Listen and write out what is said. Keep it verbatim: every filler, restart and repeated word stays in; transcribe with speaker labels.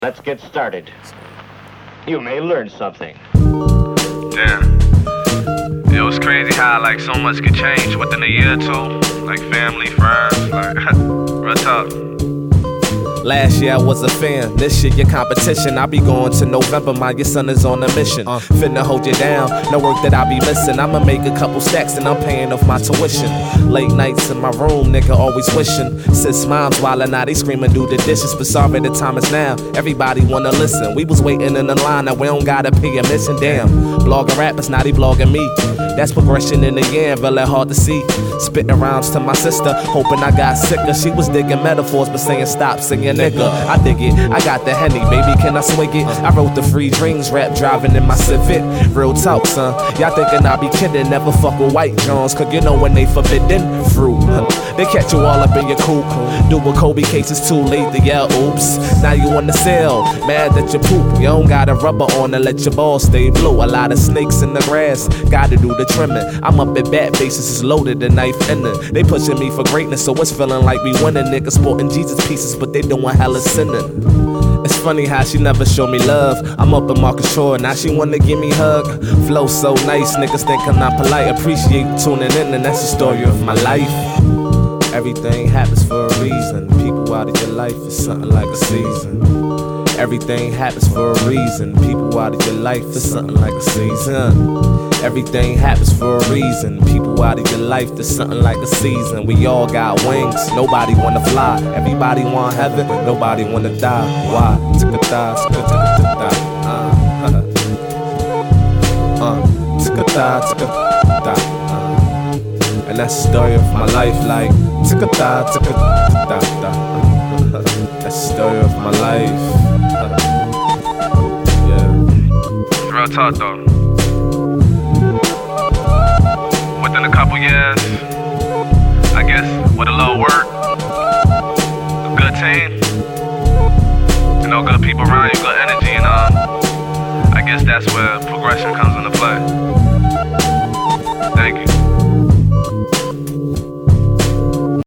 Speaker 1: Let's get started. You may learn something.
Speaker 2: Damn. It was crazy how like so much could change within a year or two. Like family, friends, like real talk.
Speaker 3: Last year I was a fan, this year your competition. I be going to November, my your son is on a mission. uh, Finna hold you down, no work that I be missing. I'ma make a couple stacks and I'm paying off my tuition. Late nights in my room, nigga always wishing. Sis moms wildin' now, they screaming do the dishes. But sorry the time is now, everybody wanna listen. We was waiting in the line, now we don't gotta pay a mission. Damn, blogging rappers, now they blogging me. That's progression in the year, really hard to see. Spitting rhymes to my sister, hoping I got sicker. She was digging metaphors, but saying stop singing nigga. I dig it, I got the Henny, baby, can I swing it? I wrote the Free Dreams rap driving in my Civic. Real talk, son, y'all thinking I be kidding. Never fuck with white Johns, cause you know when they forbidden fruit. They catch you all up in your coop. Do a Kobe case, it's too late to yell oops. Now you on the cell, mad that you poop. You don't got a rubber on to let your balls stay blue. A lot of snakes in the grass, gotta do the trimming. I'm up at bat bases, it's loaded, the knife in it. They pushing me for greatness, so it's feeling like we winning. Niggas sporting Jesus pieces, but they doing hella sinning. It's funny how she never show me love. I'm up in Marcus Shore, now she wanna give me hug. Flow so nice, niggas think I'm not polite. Appreciate you tuning in, and that's the story of my life. Everything happens for a reason. People out of your life is something like a season. Everything happens for a reason. People out of your life is something like a season. Everything happens for a reason. People out of your life is something like a season. We all got wings, nobody wanna fly. Everybody want heaven, nobody wanna die. Why? Tick-a-die, tick-a-die, uh, uh, tick-a-die, tick-a-die, uh. And that's the story of my life, like tick-a-die, tick-a-die, uh. That's the story of my life. Yeah.
Speaker 2: Real talk though. Within a couple years, I guess with a little work, a good team, you know, good people around you, good energy, and um, I guess that's where progression comes into play. Thank you.